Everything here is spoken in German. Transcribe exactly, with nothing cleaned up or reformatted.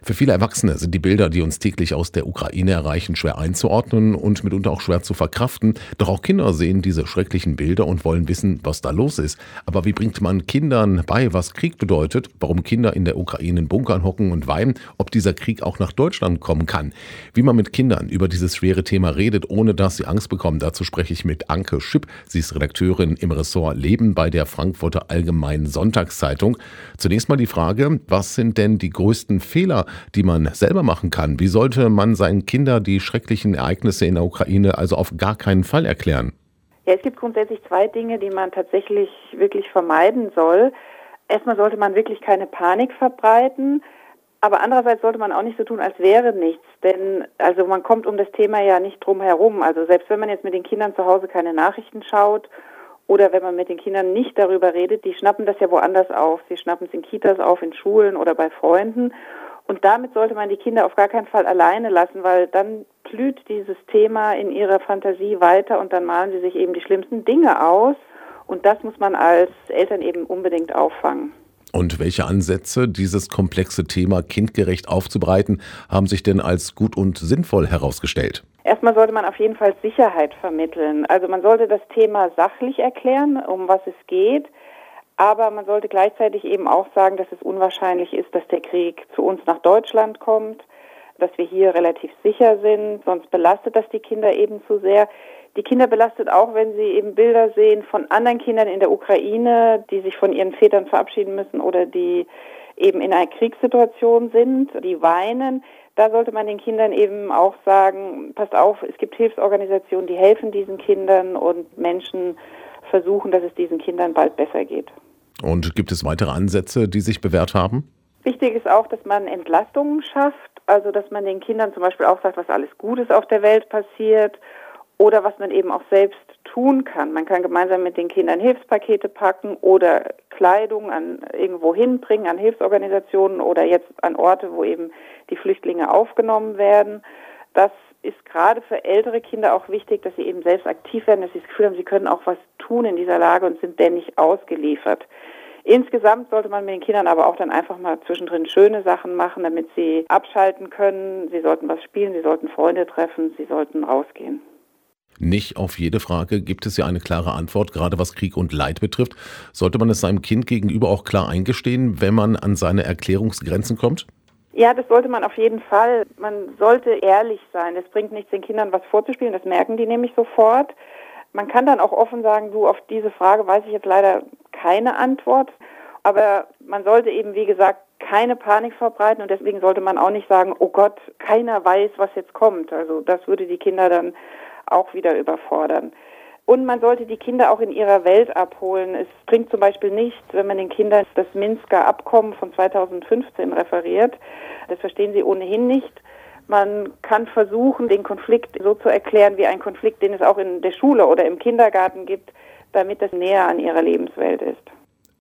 Für viele Erwachsene sind die Bilder, die uns täglich aus der Ukraine erreichen, schwer einzuordnen und mitunter auch schwer zu verkraften. Doch auch Kinder sehen diese schrecklichen Bilder und wollen wissen, was da los ist. Aber wie bringt man Kindern bei, was Krieg bedeutet, warum Kinder in der Ukraine in Bunkern hocken und weinen, ob dieser Krieg auch nach Deutschland kommen kann? Wie man mit Kindern über dieses schwere Thema redet, ohne dass sie Angst bekommen, dazu spreche ich mit Anke Schipp. Sie ist Redakteurin im Ressort Leben bei der Frankfurter Allgemeinen Sonntagszeitung. Zunächst mal die Frage, was sind denn die größten Fehler, die man selber machen kann? Wie sollte man seinen Kindern die schrecklichen Ereignisse in der Ukraine also auf gar keinen Fall erklären? Ja, es gibt grundsätzlich zwei Dinge, die man tatsächlich wirklich vermeiden soll. Erstmal sollte man wirklich keine Panik verbreiten, aber andererseits sollte man auch nicht so tun, als wäre nichts. Denn also man kommt um das Thema ja nicht drum herum. Also selbst wenn man jetzt mit den Kindern zu Hause keine Nachrichten schaut oder wenn man mit den Kindern nicht darüber redet, die schnappen das ja woanders auf. Sie schnappen es in Kitas auf, in Schulen oder bei Freunden. Und damit sollte man die Kinder auf gar keinen Fall alleine lassen, weil dann blüht dieses Thema in ihrer Fantasie weiter und dann malen sie sich eben die schlimmsten Dinge aus. Und das muss man als Eltern eben unbedingt auffangen. Und welche Ansätze, dieses komplexe Thema kindgerecht aufzubereiten, haben sich denn als gut und sinnvoll herausgestellt? Erstmal sollte man auf jeden Fall Sicherheit vermitteln. Also man sollte das Thema sachlich erklären, um was es geht. Aber man sollte gleichzeitig eben auch sagen, dass es unwahrscheinlich ist, dass der Krieg zu uns nach Deutschland kommt, dass wir hier relativ sicher sind, sonst belastet das die Kinder eben zu sehr. Die Kinder belastet auch, wenn sie eben Bilder sehen von anderen Kindern in der Ukraine, die sich von ihren Vätern verabschieden müssen oder die eben in einer Kriegssituation sind, die weinen. Da sollte man den Kindern eben auch sagen, passt auf, es gibt Hilfsorganisationen, die helfen diesen Kindern und Menschen versuchen, dass es diesen Kindern bald besser geht. Und gibt es weitere Ansätze, die sich bewährt haben? Wichtig ist auch, dass man Entlastungen schafft, also dass man den Kindern zum Beispiel auch sagt, was alles Gutes auf der Welt passiert oder was man eben auch selbst tun kann. Man kann gemeinsam mit den Kindern Hilfspakete packen oder Kleidung an irgendwo hinbringen, an Hilfsorganisationen oder jetzt an Orte, wo eben die Flüchtlinge aufgenommen werden. Das ist gerade für ältere Kinder auch wichtig, dass sie eben selbst aktiv werden, dass sie das Gefühl haben, sie können auch was tun in dieser Lage und sind denn nicht ausgeliefert. Insgesamt sollte man mit den Kindern aber auch dann einfach mal zwischendrin schöne Sachen machen, damit sie abschalten können. Sie sollten was spielen, sie sollten Freunde treffen, sie sollten rausgehen. Nicht auf jede Frage gibt es ja eine klare Antwort, gerade was Krieg und Leid betrifft. Sollte man es seinem Kind gegenüber auch klar eingestehen, wenn man an seine Erklärungsgrenzen kommt? Ja, das sollte man auf jeden Fall. Man sollte ehrlich sein. Es bringt nichts, den Kindern was vorzuspielen, das merken die nämlich sofort. Man kann dann auch offen sagen, du, auf diese Frage weiß ich jetzt leider keine Antwort. Aber man sollte eben, wie gesagt, keine Panik verbreiten und deswegen sollte man auch nicht sagen, oh Gott, keiner weiß, was jetzt kommt. Also das würde die Kinder dann auch wieder überfordern. Und man sollte die Kinder auch in ihrer Welt abholen. Es bringt zum Beispiel nichts, wenn man den Kindern das Minsker Abkommen von zweitausendfünfzehn referiert. Das verstehen sie ohnehin nicht. Man kann versuchen, den Konflikt so zu erklären wie ein Konflikt, den es auch in der Schule oder im Kindergarten gibt, damit das näher an ihrer Lebenswelt ist.